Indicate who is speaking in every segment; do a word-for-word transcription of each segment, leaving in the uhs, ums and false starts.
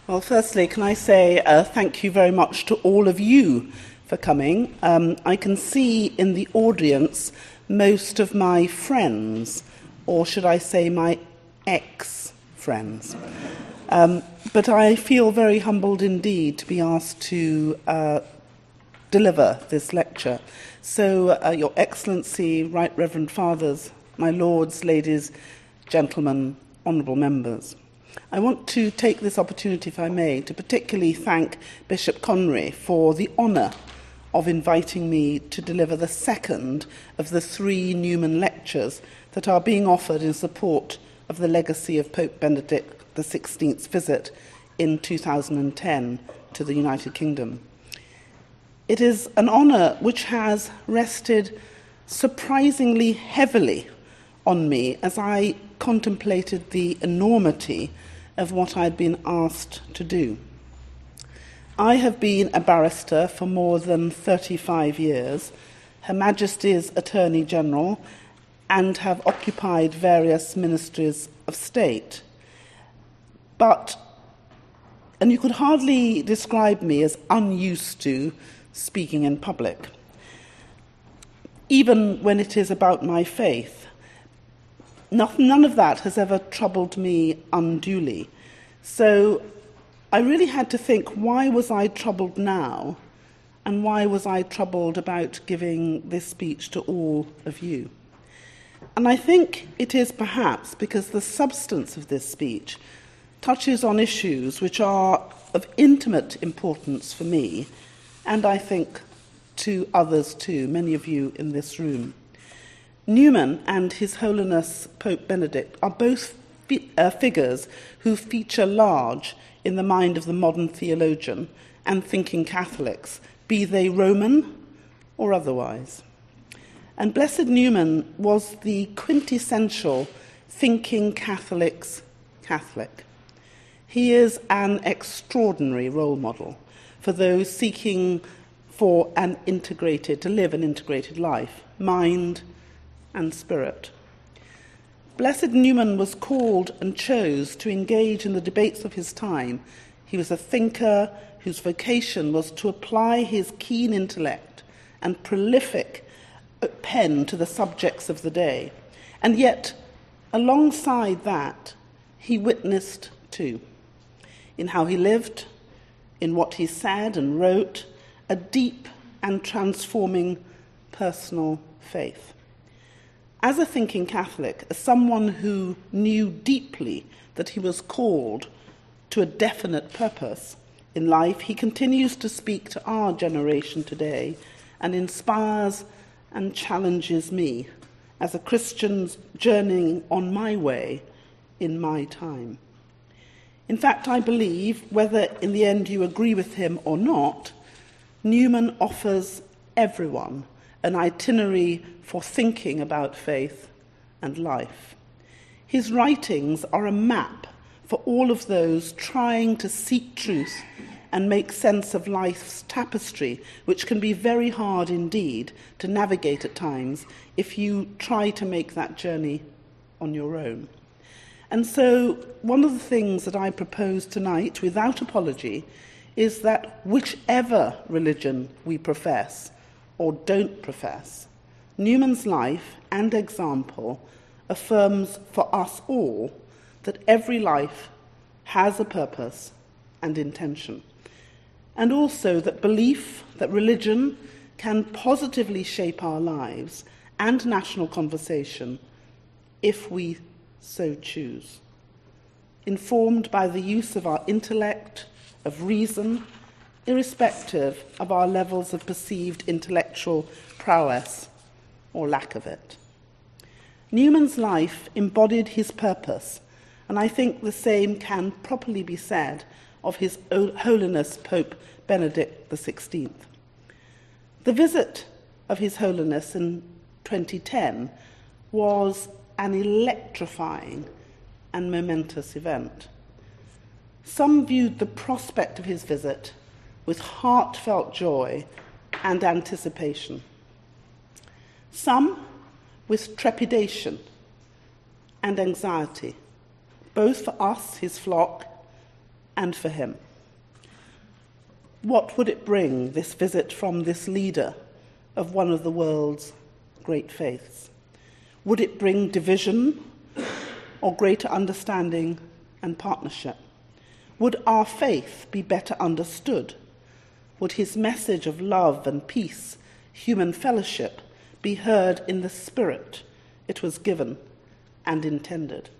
Speaker 1: Well, firstly, can I say uh, thank you very much to all of you for coming. Um, I can see in the audience most of my friends, or should I say my ex-friends. Um, but I feel very humbled indeed to be asked to uh, deliver this lecture. So, uh, Your Excellency, Right Reverend Fathers, my lords, ladies, gentlemen, honourable members, I want to take this opportunity, if I may, to particularly thank Bishop Conry for the honour of inviting me to deliver the second of the three Newman lectures that are being offered in support of the legacy of Pope Benedict the sixteenth's visit in two thousand ten to the United Kingdom. It is an honour which has rested surprisingly heavily on me as I contemplated the enormity of what I'd been asked to do. I have been a barrister for more than thirty-five years, Her Majesty's Attorney General, and have occupied various ministries of state. But, and you could hardly describe me as unused to speaking in public, even when it is about my faith. None of that has ever troubled me unduly. So I really had to think, why was I troubled now? And why was I troubled about giving this speech to all of you? And I think it is perhaps because the substance of this speech touches on issues which are of intimate importance for me, and I think to others too, many of you in this room. Newman and His Holiness Pope Benedict are both fi- uh, figures who feature large in the mind of the modern theologian and thinking Catholics, be they Roman or otherwise. And Blessed Newman was the quintessential thinking Catholic's Catholic. He is an extraordinary role model for those seeking for an integrated, to live an integrated life, mind and spirit. Blessed Newman was called and chose to engage in the debates of his time. He was a thinker whose vocation was to apply his keen intellect and prolific pen to the subjects of the day. And yet, alongside that, he witnessed too, in how he lived, in what he said and wrote, a deep and transforming personal faith. As a thinking Catholic, as someone who knew deeply that he was called to a definite purpose in life, he continues to speak to our generation today and inspires and challenges me as a Christian journeying on my way in my time. In fact, I believe, whether in the end you agree with him or not, Newman offers everyone an itinerary for thinking about faith and life. His writings are a map for all of those trying to seek truth and make sense of life's tapestry, which can be very hard indeed to navigate at times if you try to make that journey on your own. And so one of the things that I propose tonight, without apology, is that whichever religion we profess or don't profess, Newman's life and example affirms for us all that every life has a purpose and intention, and also that belief that religion can positively shape our lives and national conversation if we so choose, informed by the use of our intellect, of reason, irrespective of our levels of perceived intellectual prowess or lack of it. Newman's life embodied his purpose, and I think the same can properly be said of His Holiness Pope Benedict the sixteenth. The visit of His Holiness in twenty ten was an electrifying and momentous event. Some viewed the prospect of his visit with heartfelt joy and anticipation. Some with trepidation and anxiety, both for us, his flock, and for him. What would it bring, this visit from this leader of one of the world's great faiths? Would it bring division or greater understanding and partnership? Would our faith be better understood? Would his message of love and peace, human fellowship, be heard in the spirit it was given and intended?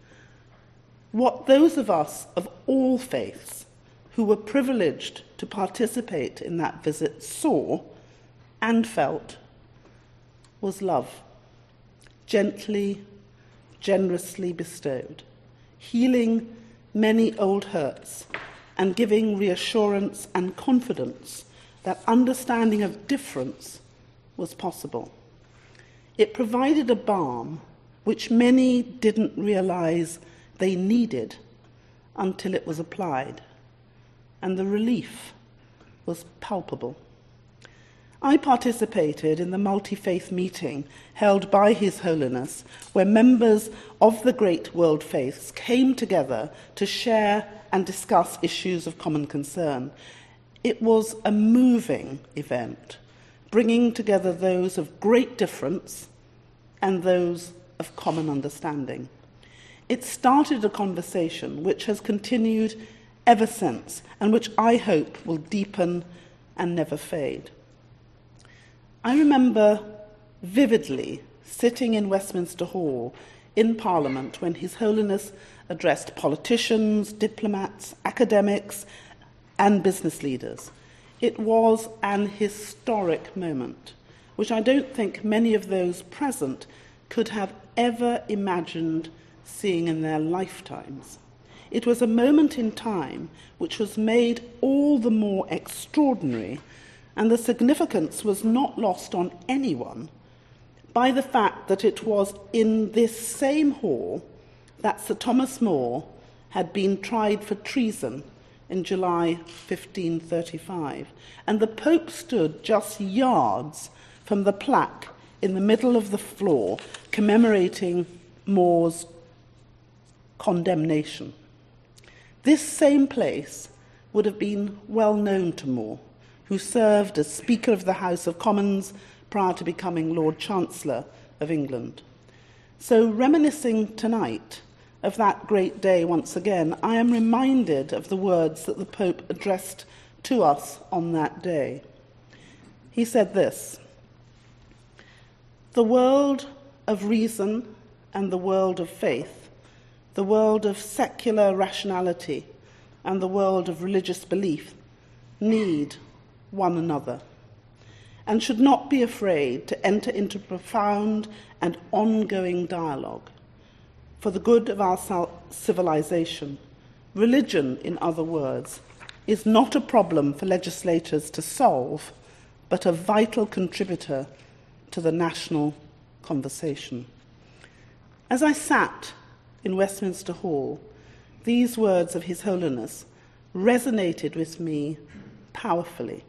Speaker 1: What those of us of all faiths who were privileged to participate in that visit saw and felt was love, gently, generously bestowed, healing many old hurts and giving reassurance and confidence that understanding of difference was possible. It provided a balm which many didn't realize they needed until it was applied, and the relief was palpable. I participated in the multi-faith meeting held by His Holiness, where members of the great world faiths came together to share and discuss issues of common concern. It was a moving event, bringing together those of great difference and those of common understanding. It started a conversation which has continued ever since, and which I hope will deepen and never fade. I remember vividly sitting in Westminster Hall in Parliament when His Holiness addressed politicians, diplomats, academics, and business leaders. It was an historic moment, which I don't think many of those present could have ever imagined seeing in their lifetimes. It was a moment in time which was made all the more extraordinary, and the significance was not lost on anyone by the fact that it was in this same hall that Sir Thomas More had been tried for treason in July fifteen thirty-five, and the Pope stood just yards from the plaque in the middle of the floor commemorating More's condemnation. This same place would have been well known to More, who served as Speaker of the House of Commons prior to becoming Lord Chancellor of England. So, reminiscing tonight of that great day once again, I am reminded of the words that the Pope addressed to us on that day. He said this: "The world of reason and the world of faith, the world of secular rationality and the world of religious belief need one another, and should not be afraid to enter into profound and ongoing dialogue for the good of our civilization. Religion, in other words, is not a problem for legislators to solve, but a vital contributor to the national conversation." As I sat in Westminster Hall, these words of His Holiness resonated with me powerfully,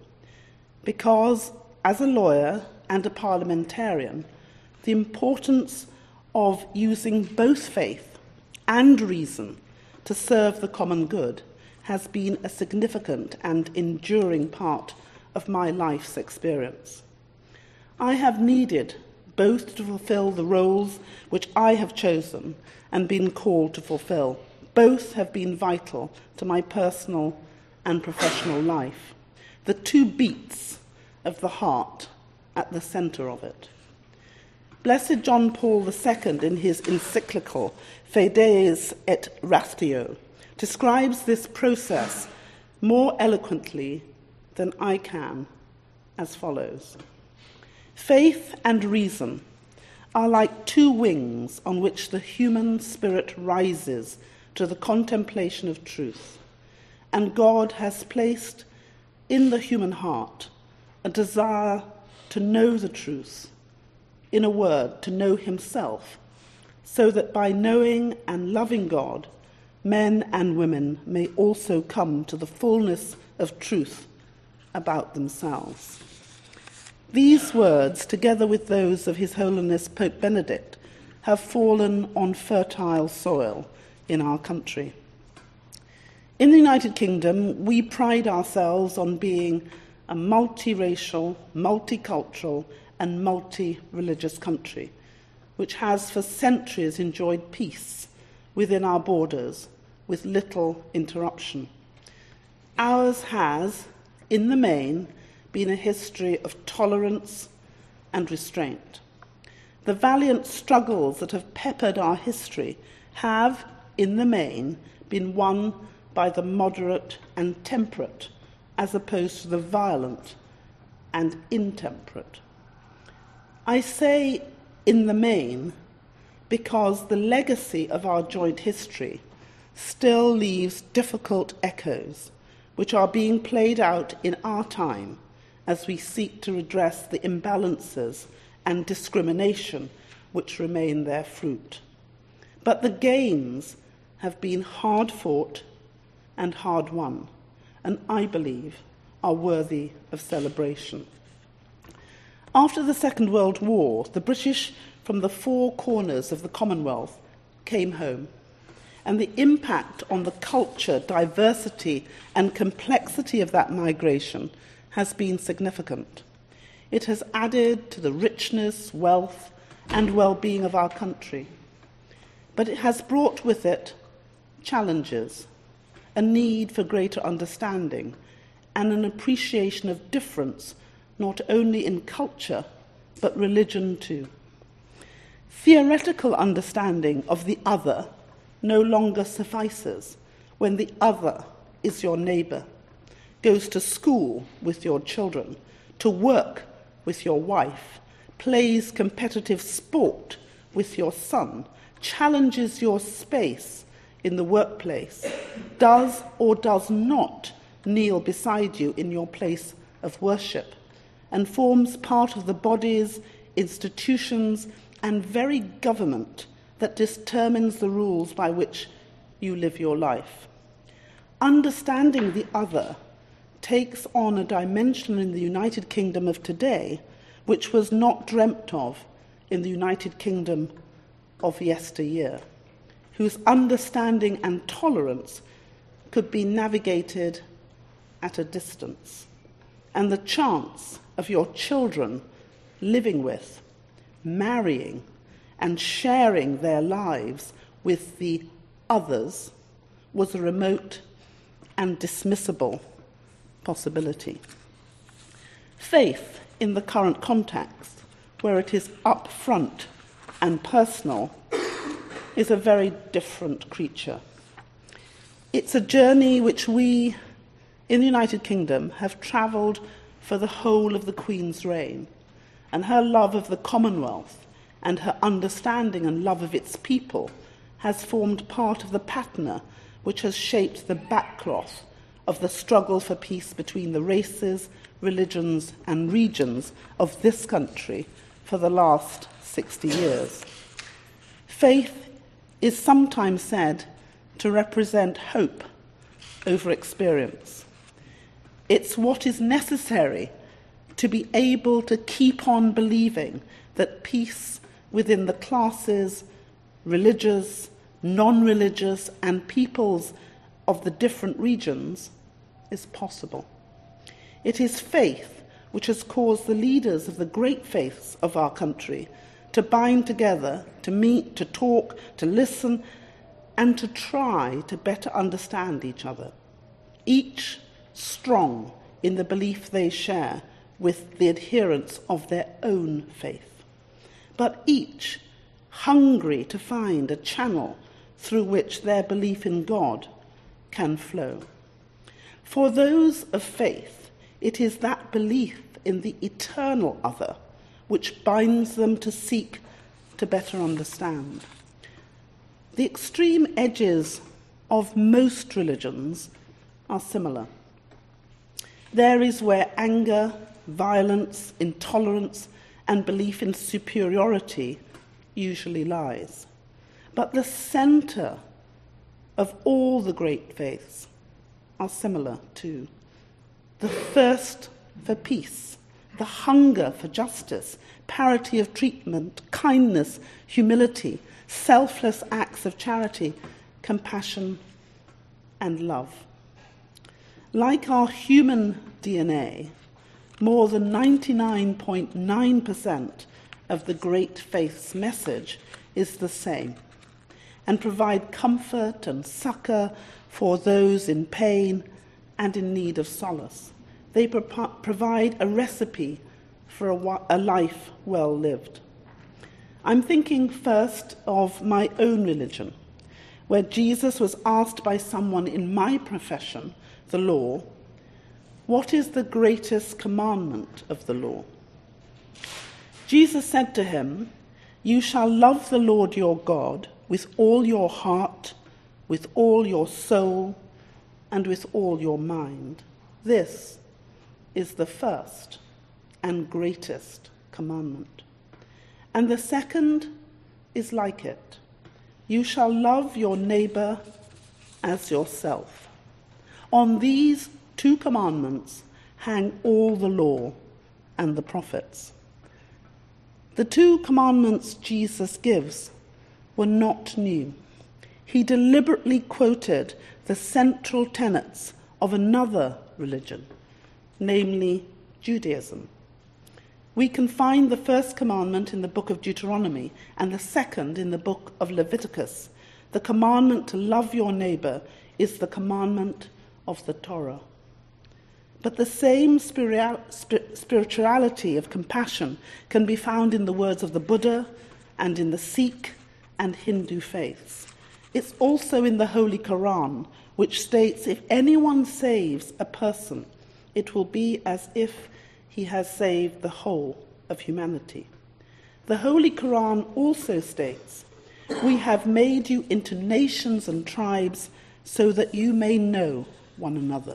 Speaker 1: because as a lawyer and a parliamentarian, the importance of using both faith and reason to serve the common good has been a significant and enduring part of my life's experience. I have needed both to fulfill the roles which I have chosen and been called to fulfill. Both have been vital to my personal and professional life, the two beats of the heart at the centre of it. Blessed John Paul the Second, in his encyclical Fides et Ratio, describes this process more eloquently than I can as follows: "Faith and reason are like two wings on which the human spirit rises to the contemplation of truth, and God has placed in the human heart a desire to know the truth, in a word, to know himself, so that by knowing and loving God, men and women may also come to the fullness of truth about themselves." These words, together with those of His Holiness Pope Benedict, have fallen on fertile soil in our country. In the United Kingdom, we pride ourselves on being a multiracial, multicultural, and multi-religious country, which has for centuries enjoyed peace within our borders with little interruption. Ours has, in the main, been a history of tolerance and restraint. The valiant struggles that have peppered our history have, in the main, been won by the moderate and temperate, as opposed to the violent and intemperate. I say in the main because the legacy of our joint history still leaves difficult echoes, which are being played out in our time as we seek to redress the imbalances and discrimination which remain their fruit. But the gains have been hard fought and hard won, and I believe are worthy of celebration. After the Second World War, the British from the four corners of the Commonwealth came home, and the impact on the culture, diversity, and complexity of that migration has been significant. It has added to the richness, wealth, and well-being of our country. But it has brought with it challenges, a need for greater understanding, and an appreciation of difference, not only in culture, but religion too. Theoretical understanding of the other no longer suffices when the other is your neighbour, goes to school with your children, to work with your wife, plays competitive sport with your son, challenges your space in the workplace, does or does not kneel beside you in your place of worship, and forms part of the bodies, institutions, and very government that determines the rules by which you live your life. Understanding the other takes on a dimension in the United Kingdom of today which was not dreamt of in the United Kingdom of yesteryear, whose understanding and tolerance could be navigated at a distance, and the chance of your children living with, marrying, and sharing their lives with the others was a remote and dismissible possibility. Faith, in the current context, where it is upfront and personal, is a very different creature. It's a journey which we, in the United Kingdom, have travelled for the whole of the Queen's reign, and her love of the Commonwealth and her understanding and love of its people has formed part of the patina which has shaped the backcloth of the struggle for peace between the races, religions, and regions of this country for the last sixty years. Faith is sometimes said to represent hope over experience. It's what is necessary to be able to keep on believing that peace within the classes, religious, non-religious, and peoples of the different regions is possible. It is faith which has caused the leaders of the great faiths of our country to bind together, to meet, to talk, to listen, and to try to better understand each other, each strong in the belief they share with the adherents of their own faith, but each hungry to find a channel through which their belief in God can flow. For those of faith, it is that belief in the eternal other which binds them to seek to better understand. The extreme edges of most religions are similar. There is where anger, violence, intolerance, and belief in superiority usually lies. But the centre of all the great faiths are similar too. The thirst for peace, the hunger for justice, parity of treatment, kindness, humility, selfless acts of charity, compassion, and love. Like our human D N A, more than ninety-nine point nine percent of the Great Faith's message is the same, and provide comfort and succour for those in pain and in need of solace. They pro- provide a recipe for a, a life well lived. I'm thinking first of my own religion, where Jesus was asked by someone in my profession, the law, what is the greatest commandment of the law? Jesus said to him, "You shall love the Lord your God with all your heart, with all your soul, and with all your mind. This is the first and greatest commandment. And the second is like it. You shall love your neighbor as yourself. On these two commandments hang all the law and the prophets." The two commandments Jesus gives were not new. He deliberately quoted the central tenets of another religion, namely Judaism. We can find the first commandment in the book of Deuteronomy and the second in the book of Leviticus. The commandment to love your neighbor is the commandment of the Torah. But the same spirituality of compassion can be found in the words of the Buddha and in the Sikh and Hindu faiths. It's also in the Holy Quran, which states if anyone saves a person, it will be as if he has saved the whole of humanity. The Holy Quran also states, "We have made you into nations and tribes so that you may know one another."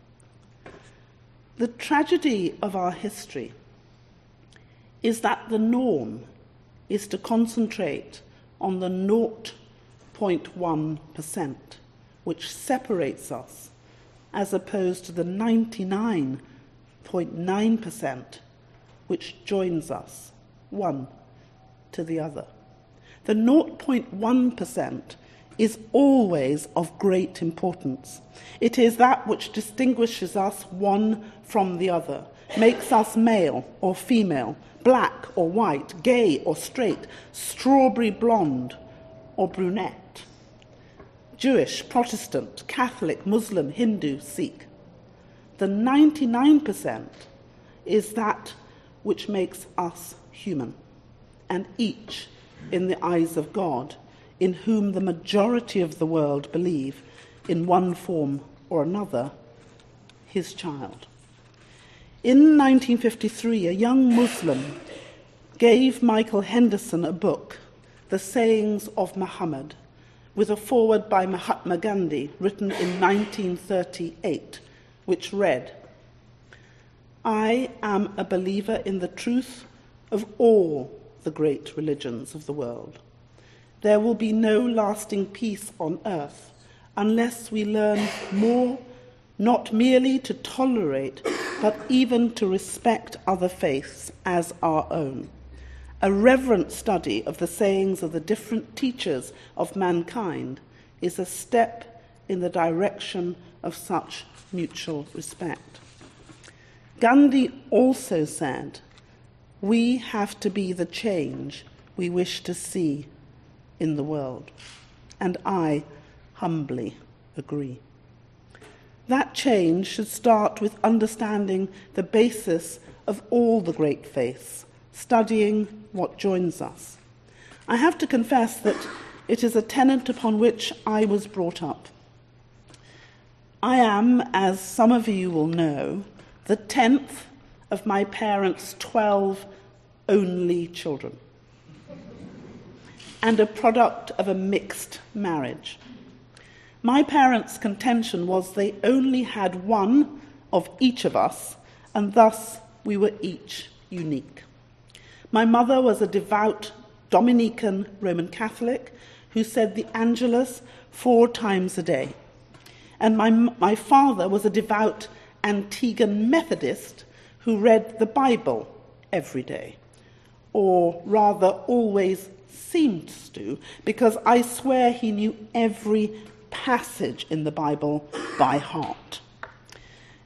Speaker 1: The tragedy of our history is that the norm is to concentrate on the zero point one percent, which separates us, as opposed to the ninety-nine point nine percent, which joins us, one to the other. The zero point one percent is always of great importance. It is that which distinguishes us one from the other, makes us male or female, black or white, gay or straight, strawberry blonde or brunette, Jewish, Protestant, Catholic, Muslim, Hindu, Sikh. The ninety-nine percent is that which makes us human, and each, in the eyes of God, in whom the majority of the world believe, in one form or another, his child. In nineteen fifty-three, a young Muslim gave Michael Henderson a book, The Sayings of Muhammad, with a foreword by Mahatma Gandhi, written in nineteen thirty-eight, which read, "I am a believer in the truth of all the great religions of the world. There will be no lasting peace on earth unless we learn more, not merely to tolerate, but even to respect other faiths as our own. A reverent study of the sayings of the different teachers of mankind is a step in the direction of such mutual respect." Gandhi also said, "We have to be the change we wish to see in the world." And I humbly agree. That change should start with understanding the basis of all the great faiths, studying what joins us. I have to confess that it is a tenet upon which I was brought up. I am, as some of you will know, the tenth of my parents' twelve only children, and a product of a mixed marriage. My parents' contention was they only had one of each of us, and thus we were each unique. My mother was a devout Dominican Roman Catholic who said the Angelus four times a day. And my, my father was a devout Antiguan Methodist who read the Bible every day, or rather always seemed to, because I swear he knew every passage in the Bible by heart.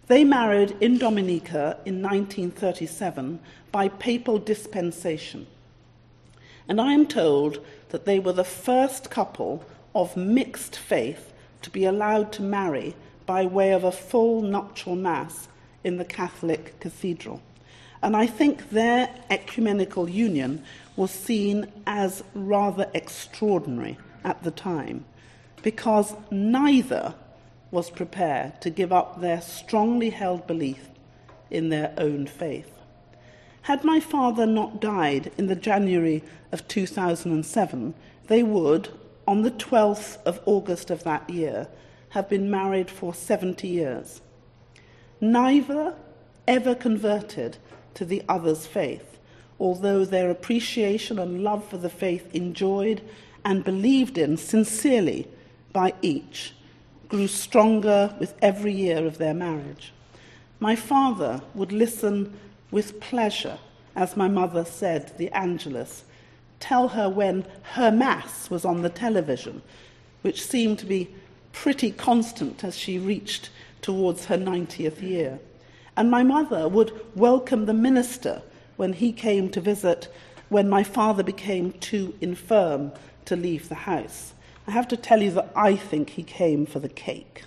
Speaker 1: They married in Dominica in nineteen thirty-seven by papal dispensation. And I am told that they were the first couple of mixed faith to be allowed to marry by way of a full nuptial mass in the Catholic cathedral. And I think their ecumenical union was seen as rather extraordinary at the time, because neither was prepared to give up their strongly held belief in their own faith. Had my father not died in the January of two thousand seven, they would, on the twelfth of August of that year, have been married for seventy years. Neither ever converted to the other's faith, although their appreciation and love for the faith enjoyed and believed in sincerely by each grew stronger with every year of their marriage. My father would listen with pleasure as my mother said the Angelus, tell her when her Mass was on the television, which seemed to be pretty constant as she reached towards her ninetieth year. And my mother would welcome the minister when he came to visit when my father became too infirm to leave the house. I have to tell you that I think he came for the cake.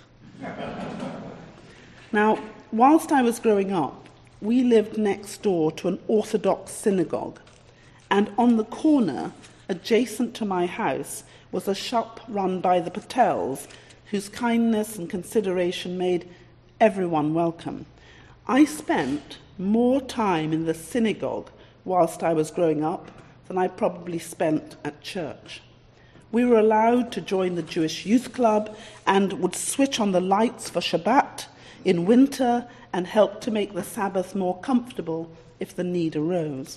Speaker 1: Now, whilst I was growing up, we lived next door to an Orthodox synagogue, and on the corner, adjacent to my house, was a shop run by the Patels, whose kindness and consideration made everyone welcome. I spent more time in the synagogue whilst I was growing up than I probably spent at church. We were allowed to join the Jewish Youth Club and would switch on the lights for Shabbat in winter and help to make the Sabbath more comfortable if the need arose.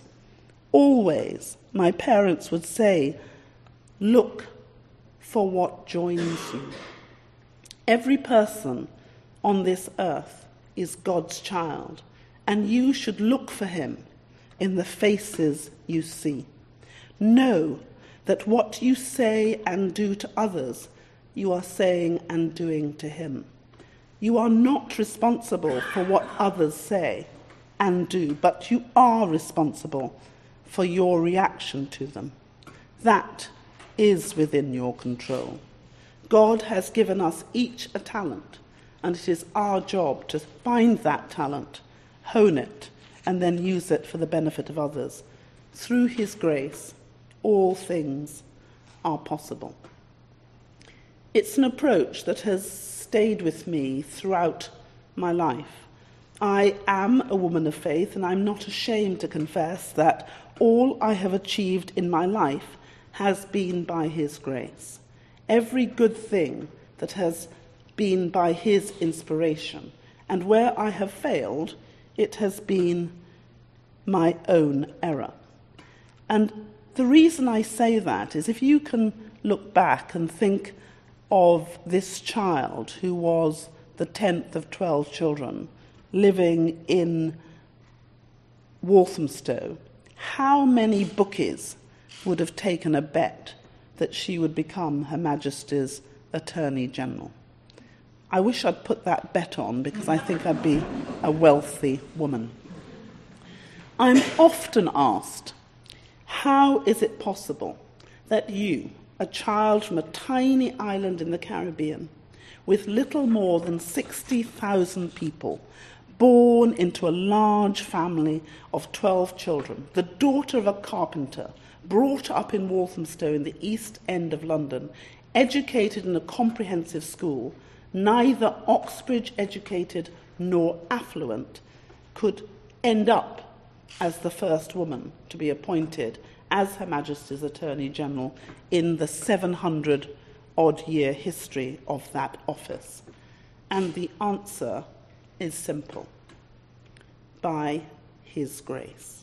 Speaker 1: Always, my parents would say, look for what joins you. Every person on this earth is God's child, and you should look for him in the faces you see. Know that what you say and do to others, you are saying and doing to him. You are not responsible for what others say and do, but you are responsible for your reaction to them. That is within your control. God has given us each a talent, and it is our job to find that talent, hone it, and then use it for the benefit of others. Through his grace, all things are possible. It's an approach that has stayed with me throughout my life. I am a woman of faith, and I'm not ashamed to confess that all I have achieved in my life has been by his grace. Every good thing that has been by his inspiration, and where I have failed, it has been my own error. And the reason I say that is if you can look back and think of this child who was the tenth of twelve children living in Walthamstow, how many bookies would have taken a bet that she would become Her Majesty's Attorney General? I wish I'd put that bet on, because I think I'd be a wealthy woman. I'm often asked, how is it possible that you, a child from a tiny island in the Caribbean, with little more than sixty thousand people, born into a large family of twelve children, the daughter of a carpenter, brought up in Walthamstow in the East End of London, educated in a comprehensive school, neither Oxbridge educated nor affluent, could end up as the first woman to be appointed as Her Majesty's Attorney General in the seven hundred odd year history of that office? And the answer is simple: by his grace.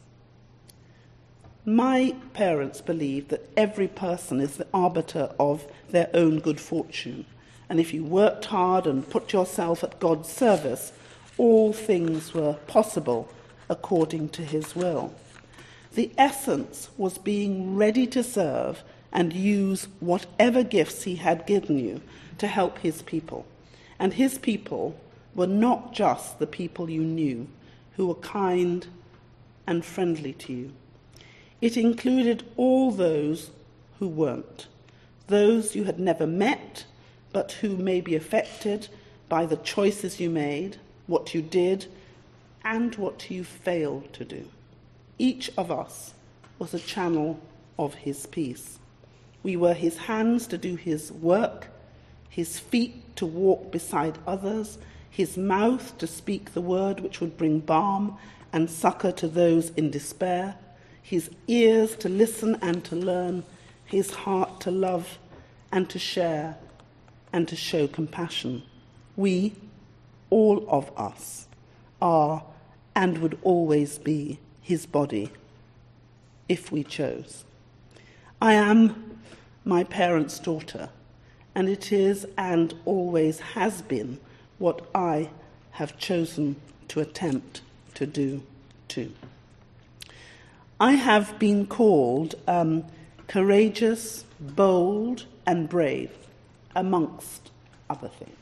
Speaker 1: My parents believed that every person is the arbiter of their own good fortune, and if you worked hard and put yourself at God's service, all things were possible according to his will. The essence was being ready to serve and use whatever gifts he had given you to help his people. And his people were not just the people you knew, who were kind and friendly to you. It included all those who weren't, those you had never met, but who may be affected by the choices you made, what you did, and what you failed to do. Each of us was a channel of his peace. We were his hands to do his work, his feet to walk beside others, his mouth to speak the word which would bring balm and succor to those in despair, his ears to listen and to learn, his heart to love and to share and to show compassion. We, all of us, are and would always be his body, if we chose. I am my parents' daughter, and it is and always has been what I have chosen to attempt to do too. I have been called um, courageous, bold, and brave, amongst other things.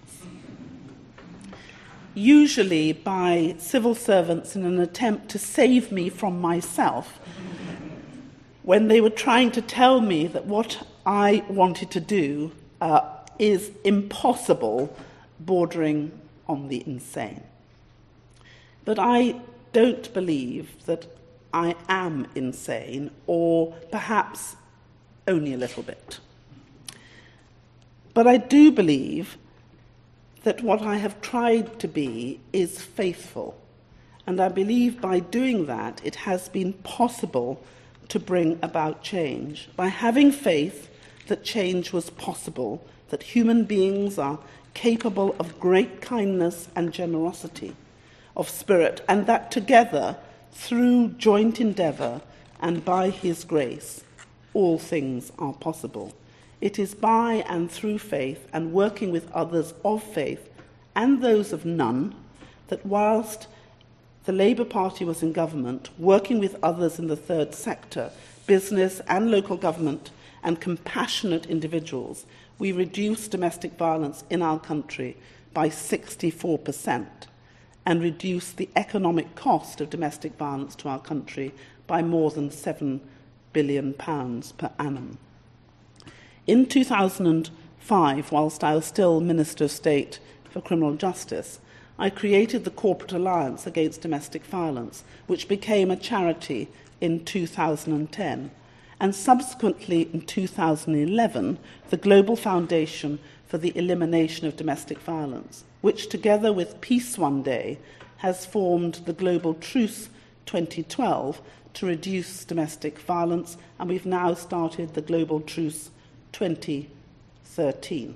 Speaker 1: Usually by civil servants in an attempt to save me from myself, when they were trying to tell me that what I wanted to do uh, is impossible, bordering on the insane. But I don't believe that I am insane, or perhaps only a little bit. But I do believe that what I have tried to be is faithful, and I believe by doing that it has been possible to bring about change, by having faith that change was possible, that human beings are capable of great kindness and generosity of spirit, and that together, through joint endeavour and by his grace, all things are possible. It is by and through faith and working with others of faith and those of none that whilst the Labour Party was in government, working with others in the third sector, business and local government and compassionate individuals, we reduced domestic violence in our country by sixty-four percent and reduced the economic cost of domestic violence to our country by more than seven billion pounds per annum. In two thousand five, whilst I was still Minister of State for Criminal Justice, I created the Corporate Alliance Against Domestic Violence, which became a charity in two thousand ten, and subsequently in two thousand eleven, the Global Foundation for the Elimination of Domestic Violence, which together with Peace One Day has formed the Global Truce twenty twelve to reduce domestic violence, and we've now started the Global Truce twenty thirteen.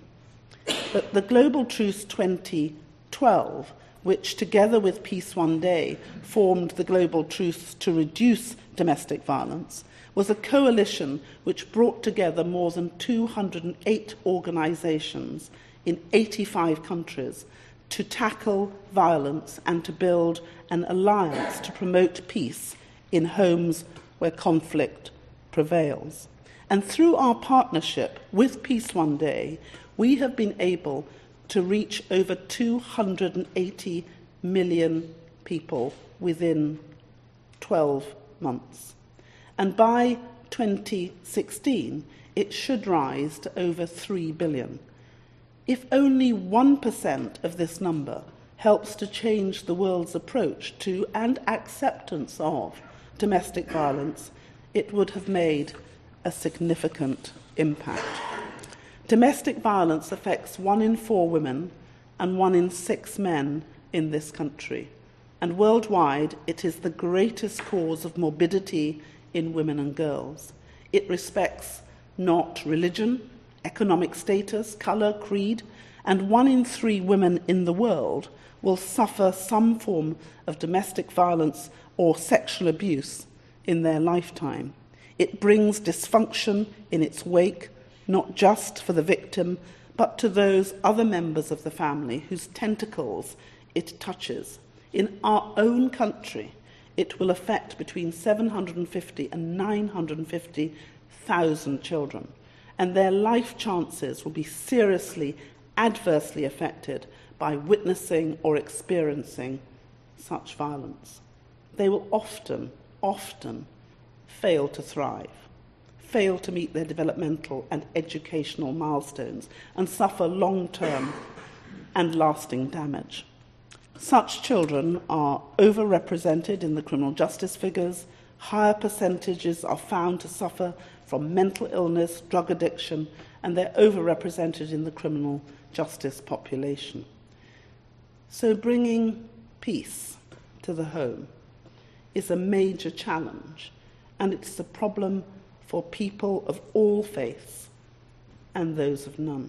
Speaker 1: But the Global Truce twenty twelve, which together with Peace One Day formed the Global Truce to reduce domestic violence, was a coalition which brought together more than two hundred eight organisations in eighty-five countries to tackle violence and to build an alliance to promote peace in homes where conflict prevails. And through our partnership with Peace One Day, we have been able to reach over two hundred eighty million people within twelve months. And by twenty sixteen, it should rise to over three billion. If only one percent of this number helps to change the world's approach to and acceptance of domestic violence, it would have made a significant impact. Domestic violence affects one in four women and one in six men in this country, and worldwide it is the greatest cause of morbidity in women and girls. It respects not religion, economic status, colour, creed, and one in three women in the world will suffer some form of domestic violence or sexual abuse in their lifetime. It brings dysfunction in its wake, not just for the victim, but to those other members of the family whose tentacles it touches. In our own country, it will affect between seven hundred fifty and nine hundred fifty thousand children, and their life chances will be seriously, adversely affected by witnessing or experiencing such violence. They will often, often fail to thrive, fail to meet their developmental and educational milestones, and suffer long-term and lasting damage. Such children are overrepresented in the criminal justice figures. Higher percentages are found to suffer from mental illness, drug addiction, and they're overrepresented in the criminal justice population. So bringing peace to the home is a major challenge, and it's a problem for people of all faiths and those of none.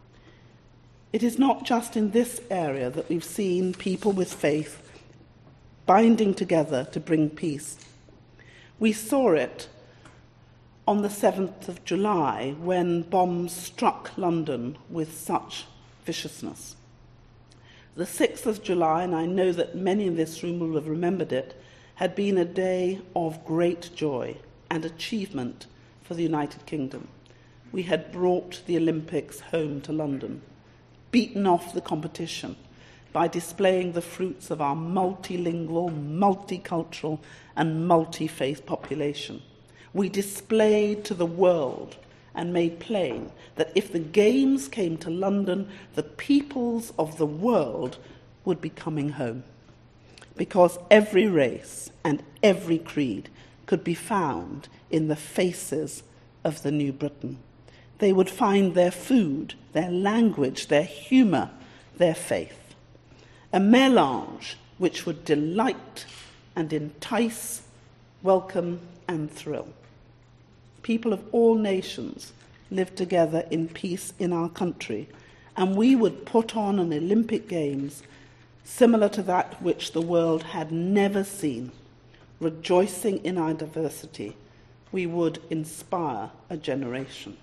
Speaker 1: It is not just in this area that we've seen people with faith binding together to bring peace. We saw it on the seventh of July when bombs struck London with such viciousness. The sixth of July, and I know that many in this room will have remembered it, had been a day of great joy and achievement for the United Kingdom. We had brought the Olympics home to London, beaten off the competition by displaying the fruits of our multilingual, multicultural, and multi-faith population. We displayed to the world and made plain that if the Games came to London, the peoples of the world would be coming home, because every race and every creed could be found in the faces of the New Britain. They would find their food, their language, their humour, their faith. A mélange which would delight and entice, welcome and thrill. People of all nations lived together in peace in our country, and we would put on an Olympic Games similar to that which the world had never seen. Rejoicing in our diversity, we would inspire a generation.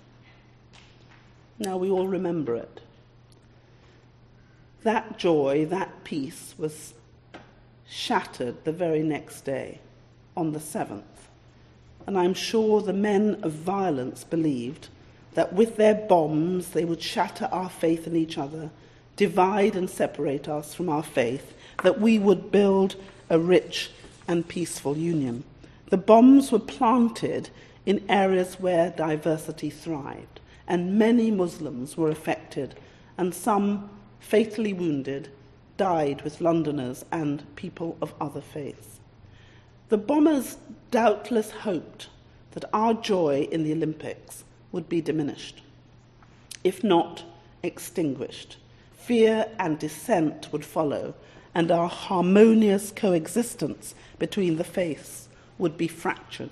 Speaker 1: Now we all remember it. That joy, that peace was shattered the very next day, on the seventh. And I'm sure the men of violence believed that with their bombs they would shatter our faith in each other, divide and separate us from our faith, that we would build a rich and peaceful union. The bombs were planted in areas where diversity thrived, and many Muslims were affected, and some, fatally wounded, died with Londoners and people of other faiths. The bombers doubtless hoped that our joy in the Olympics would be diminished, if not extinguished. Fear and dissent would follow, and our harmonious coexistence between the faiths would be fractured.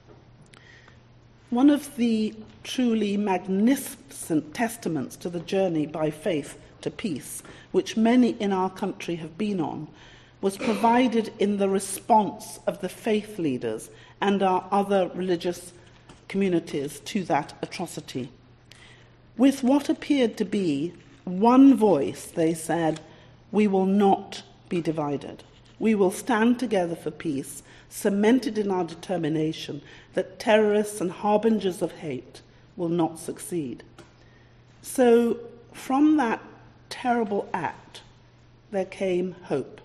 Speaker 1: One of the truly magnificent testaments to the journey by faith to peace, which many in our country have been on, was provided in the response of the faith leaders and our other religious communities to that atrocity. With what appeared to be one voice, they said, "We will not be divided. We will stand together for peace, cemented in our determination that terrorists and harbingers of hate will not succeed." So from that terrible act, there came hope.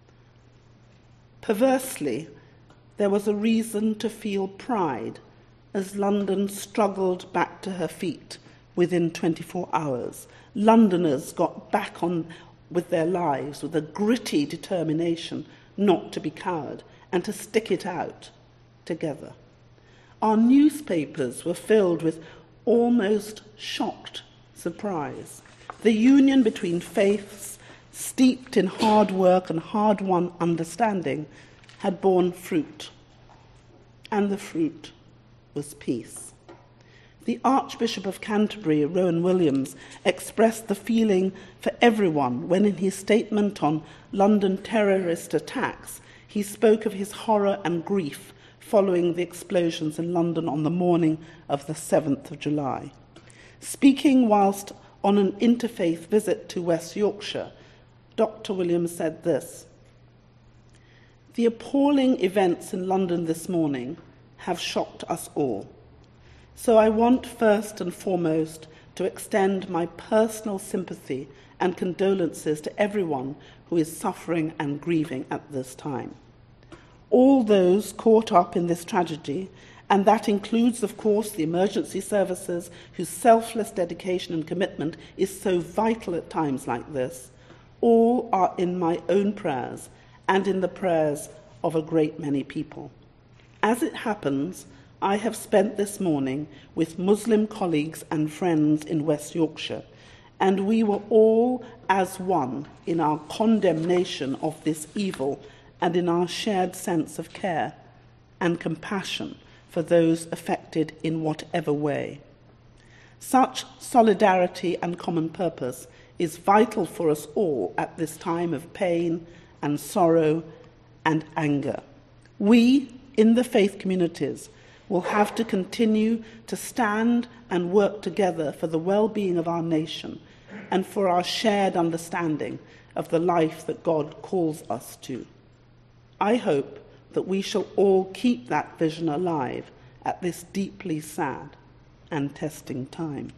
Speaker 1: Perversely, there was a reason to feel pride as London struggled back to her feet within twenty-four hours. Londoners got back on with their lives with a gritty determination not to be cowed and to stick it out together. Our newspapers were filled with almost shocked surprise. The union between faiths, steeped in hard work and hard-won understanding, had borne fruit, and the fruit was peace. The Archbishop of Canterbury, Rowan Williams, expressed the feeling for everyone when in his statement on London terrorist attacks, he spoke of his horror and grief following the explosions in London on the morning of the seventh of July. Speaking whilst on an interfaith visit to West Yorkshire, Doctor Williams said this: "The appalling events in London this morning have shocked us all. So I want first and foremost to extend my personal sympathy and condolences to everyone who is suffering and grieving at this time. All those caught up in this tragedy, and that includes, of course, the emergency services whose selfless dedication and commitment is so vital at times like this, all are in my own prayers and in the prayers of a great many people. As it happens, I have spent this morning with Muslim colleagues and friends in West Yorkshire, and we were all as one in our condemnation of this evil and in our shared sense of care and compassion for those affected in whatever way. Such solidarity and common purpose is vital for us all at this time of pain and sorrow and anger. We, in the faith communities, will have to continue to stand and work together for the well-being of our nation and for our shared understanding of the life that God calls us to. I hope that we shall all keep that vision alive at this deeply sad and testing time.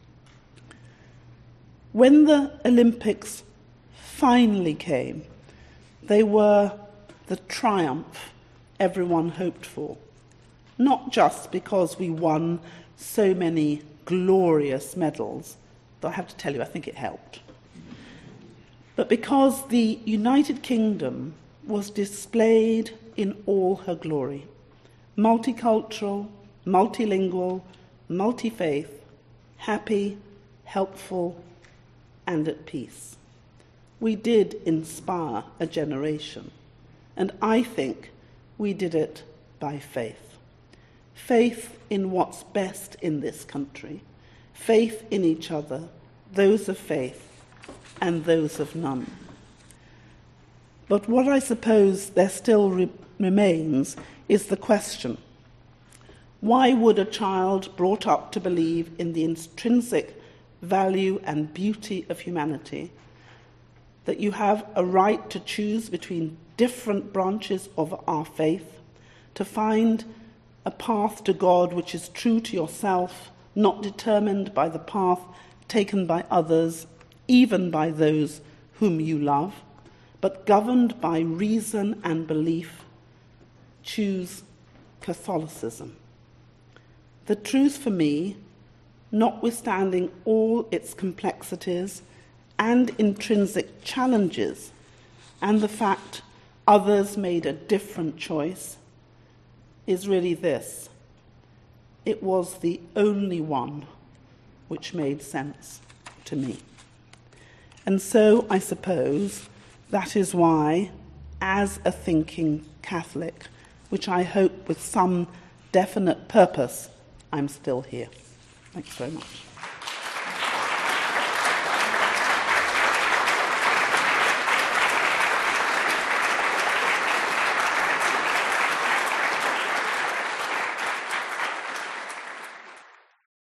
Speaker 1: When the Olympics finally came, they were the triumph everyone hoped for, not just because we won so many glorious medals, though I have to tell you, I think it helped, but because the United Kingdom was displayed in all her glory, multicultural, multilingual, multi-faith, happy, helpful, and at peace. We did inspire a generation, and I think we did it by faith. Faith in what's best in this country, faith in each other, those of faith and those of none. But what I suppose there still re- remains is the question, why would a child brought up to believe in the intrinsic value and beauty of humanity, that you have a right to choose between different branches of our faith, to find a path to God which is true to yourself, not determined by the path taken by others, even by those whom you love, but governed by reason and belief, choose Catholicism. The truth for me, notwithstanding all its complexities and intrinsic challenges, and the fact others made a different choice, is really this: it was the only one which made sense to me. And so I suppose that is why, as a thinking Catholic, which I hope with some definite purpose, I'm still here. Thanks very much.